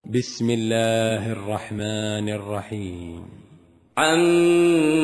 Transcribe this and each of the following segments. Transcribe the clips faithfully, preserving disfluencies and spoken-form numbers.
بسم الله الرحمن الرحيم. عَمَّ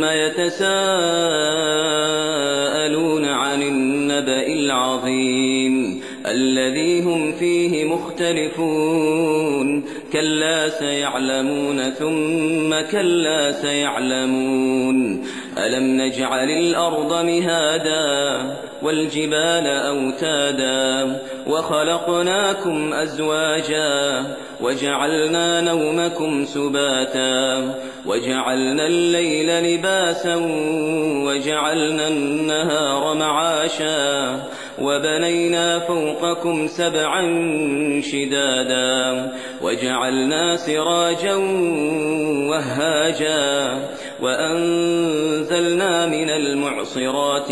يَتَسَاءَلُونَ عَنِ النَّبَإِ الْعَظِيمِ الَّذِي هُمْ فِيهِ مُخْتَلِفُونَ كَلَّا سَيَعْلَمُونَ ثُمَّ كَلَّا سَيَعْلَمُونَ أَلَمْ نَجْعَلِ الْأَرْضَ مِهَادًا وَالْجِبَالَ أَوْتَادًا وَخَلَقْنَاكُمْ أَزْوَاجًا وَجَعَلْنَا نَوْمَكُمْ سُبَاتًا وَجَعَلْنَا اللَّيْلَ لِبَاسًا وَجَعَلْنَا النَّهَارَ مَعَاشًا وَبَنَيْنَا فَوْقَكُمْ سَبْعًا شِدَادًا وَجَعَلْنَا سِرَاجًا وَهَّاجًا وَأَنزَلْنَا مِنَ الْمُعْصِرَاتِ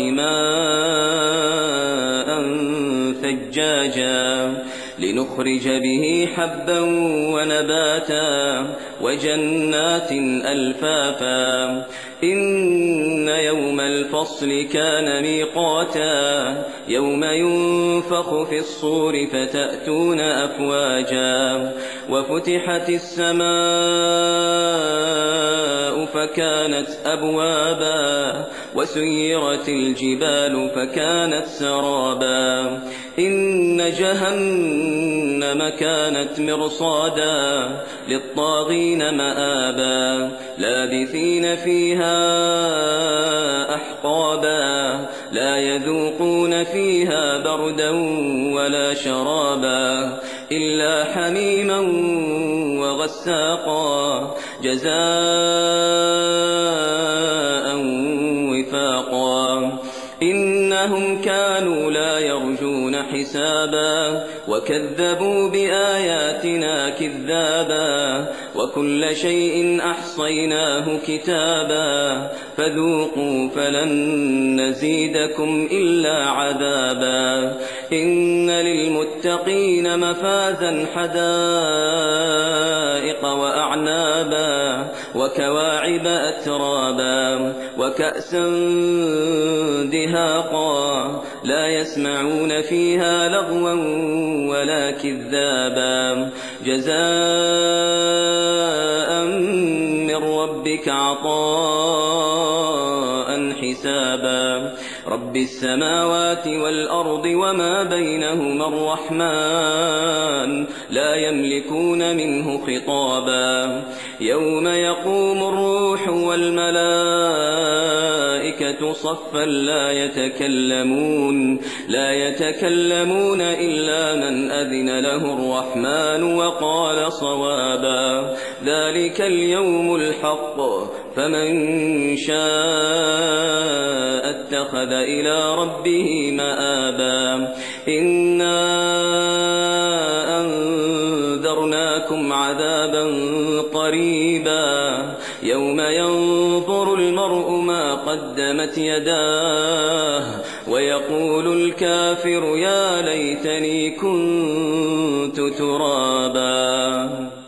مَاءً ثَجَّاجًا لِنُخْرِجَ بِهِ حَبًّا وَنَبَاتًا وَجَنَّاتٍ أَلْفَافًا إِنَّ يَوْمَ الْفَصْلِ كَانَ مِيقَاتًا يَوْمَ يُنفَخُ فِي الصُّورِ فَتَأْتُونَ أَفْوَاجًا وَفُتِحَتِ السَّمَاءُ فَكَانَتْ أَبْوَابًا وَسُيِّرَتِ الْجِبَالُ فَكَانَتْ سَرَابًا إِنَّ جَهَنَّمَ كَانَتْ مِرْصَادًا لِلطَّاغِينَ مَآبًا لَابِثِينَ فِيهَا أَحْقَابًا لَا يَذُوقُونَ فِيهَا بَرْدًا وَلَا شَرَابًا إِلَّا حَمِيمًا وَغَسَّاقًا جَزَاءً وِفَاقًا إِنَّهُمْ كَانُوا لَا يَرْجُونَ حِسَابًا وَكَذَّبُوا بِآيَاتِنَا كِذَّابًا وَكُلَّ شَيْءٍ أَحْصَيْنَاهُ كِتَابًا فَذُوقُوا فَلَن نَّزِيدَكُمْ إِلَّا عَذَابًا إِنَّ لِلْمُتَّقِينَ مَفَازًا حَدَائِقَ وَأَعْنَابًا وَكَوَاعِبَ أَتْرَابًا وَكَأْسًا دِهَاقًا لَا يَسْمَعُونَ فِيهَا لَغْوًا وَلَا كِذَّابًا جَزَاءً مِّن رَّبِّكَ عَطَاءً حِسَابًا رَبِّ السَّمَاوَاتِ وَالْأَرْضِ وَمَا بَيْنَهُمَا الرَّحْمَٰنُ لَا يَمْلِكُونَ مِنْهُ خِطَابًا يَوْمَ يَقُومُ الرُّوحُ وَالْمَلَائِكَةُ صَفًّا لَّا يَتَكَلَّمُونَ لَا يَتَكَلَّمُونَ إِلَّا مَنْ أَذِنَ لَهُ الرَّحْمَٰنُ وَقَالَ صَوَابًا ذَلِكَ الْيَوْمُ الْحَقُّ فَمَن شَاءَ اتَّخَذَ إِلَىٰ رَبِّهِ مَآبًا إِنَّا أَنذَرْنَاكُمْ عَذَابًا قَرِيبًا يَوْمَ يَنظُرُ الْمَرْءُ مَا قَدَّمَتْ يَدَاهُ وَيَقُولُ الْكَافِرُ يَا لَيْتَنِي كُنتُ تُرَابًا.